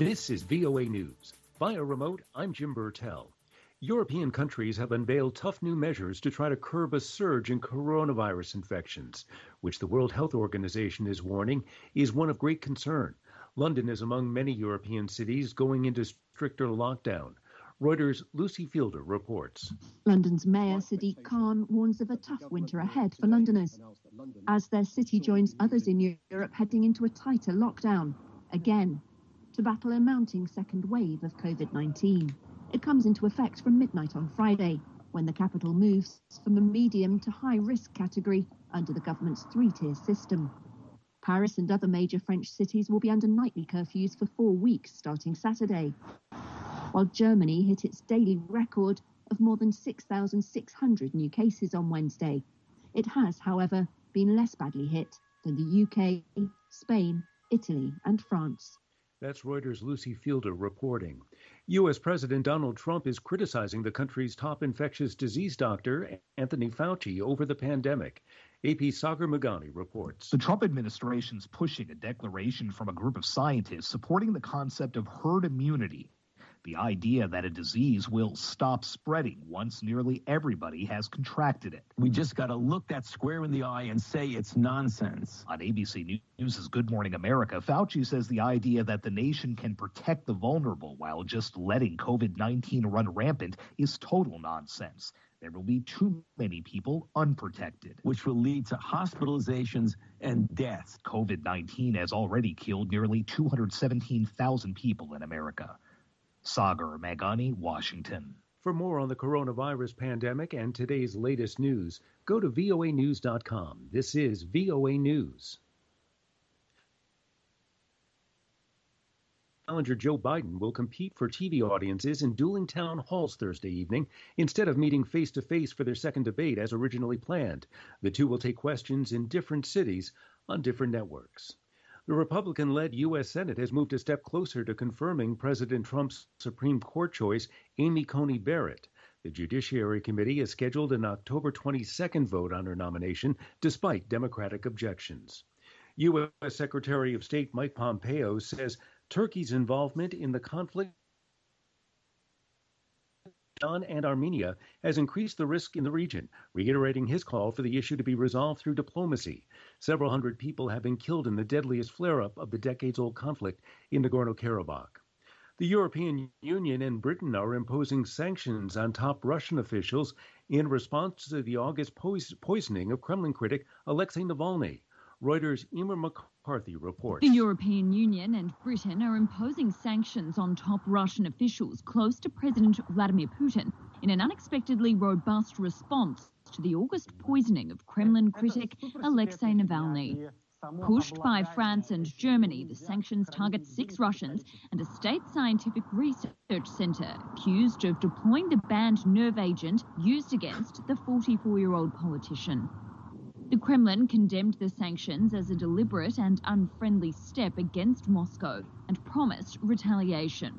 This is VOA News. Via remote, I'm Jim Burtell. European countries have unveiled tough new measures to try to curb a surge in coronavirus infections, which the World Health Organization is warning is one of great concern. London is among many European cities going into stricter lockdown. Reuters' Lucy Fielder reports. London's Mayor Sadiq Khan warns of a tough winter ahead for Londoners, as their city joins others in Europe heading into a tighter lockdown, again, to battle a mounting second wave of COVID-19. It comes into effect from midnight on Friday, when the capital moves from a medium to high risk category under the government's three-tier system. Paris and other major French cities will be under nightly curfews for 4 weeks starting Saturday, while Germany hit its daily record of more than 6,600 new cases on Wednesday. It has, however, been less badly hit than the UK, Spain, Italy and France. That's Reuters' Lucy Fielder reporting. U.S. President Donald Trump is criticizing the country's top infectious disease doctor, Anthony Fauci, over the pandemic. AP's Sagar Meghani reports. The Trump administration's pushing a declaration from a group of scientists supporting the concept of herd immunity, the idea that a disease will stop spreading once nearly everybody has contracted it. We just got to look that square in the eye and say it's nonsense. On ABC News' Good Morning America, Fauci says the idea that the nation can protect the vulnerable while just letting COVID-19 run rampant is total nonsense. There will be too many people unprotected, which will lead to hospitalizations and deaths. COVID-19 has already killed nearly 217,000 people in America. Sagar Meghani, Washington. For more on the coronavirus pandemic and today's latest news, go to voanews.com. This is VOA News. Challenger Joe Biden will compete for TV audiences in dueling town halls Thursday evening instead of meeting face-to-face for their second debate as originally planned. The two will take questions in different cities on different networks. The Republican-led U.S. Senate has moved a step closer to confirming President Trump's Supreme Court choice, Amy Coney Barrett. The Judiciary Committee has scheduled an October 22nd vote on her nomination, despite Democratic objections. U.S. Secretary of State Mike Pompeo says Turkey's involvement in the conflict and Armenia has increased the risk in the region, reiterating his call for the issue to be resolved through diplomacy. Several hundred people have been killed in the deadliest flare-up of the decades-old conflict in Nagorno-Karabakh. The European Union and Britain are imposing sanctions on top Russian officials in response to the August poisoning of Kremlin critic Alexei Navalny. Reuters' Emer McCarthy reports. The European Union and Britain are imposing sanctions on top Russian officials close to President Vladimir Putin in an unexpectedly robust response to the August poisoning of Kremlin critic Alexei Navalny. Pushed by France and Germany, the sanctions target 6 Russians and a state scientific research centre accused of deploying the banned nerve agent used against the 44-year-old politician. The Kremlin condemned the sanctions as a deliberate and unfriendly step against Moscow and promised retaliation.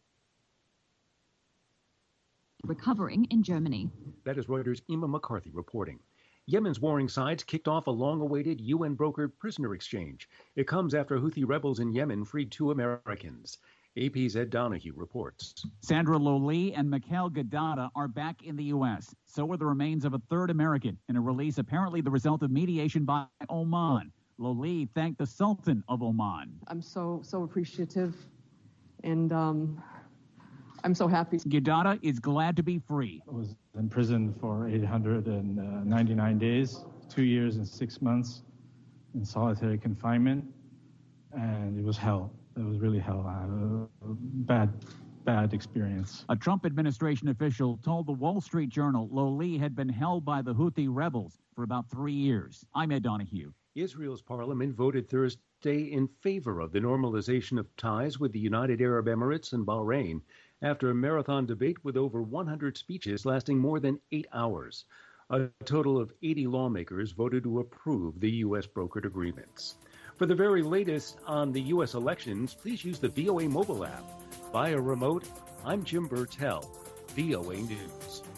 Recovering in Germany. That is Reuters' Emer McCarthy reporting. Yemen's warring sides kicked off a long-awaited UN-brokered prisoner exchange. It comes after Houthi rebels in Yemen freed 2 Americans. AP's Ed Donahue reports. Sandra Loli and Mikhail Gadada are back in the U.S. So are the remains of a third American in a release apparently the result of mediation by Oman. Loli thanked the Sultan of Oman. I'm so appreciative, and I'm so happy. Gadada is glad to be free. I was in prison for 899 days, 2 years and 6 months in solitary confinement, and it was hell. It was really hell. I had a bad experience. A Trump administration official told the Wall Street Journal Loli had been held by the Houthi rebels for about 3 years. I'm Ed Donahue. Israel's parliament voted Thursday in favor of the normalization of ties with the United Arab Emirates and Bahrain after a marathon debate with over 100 speeches lasting more than 8 hours. A total of 80 lawmakers voted to approve the U.S. brokered agreements. For the very latest on the U.S. elections, please use the VOA mobile app. Via remote, I'm Jim Burtell, VOA News.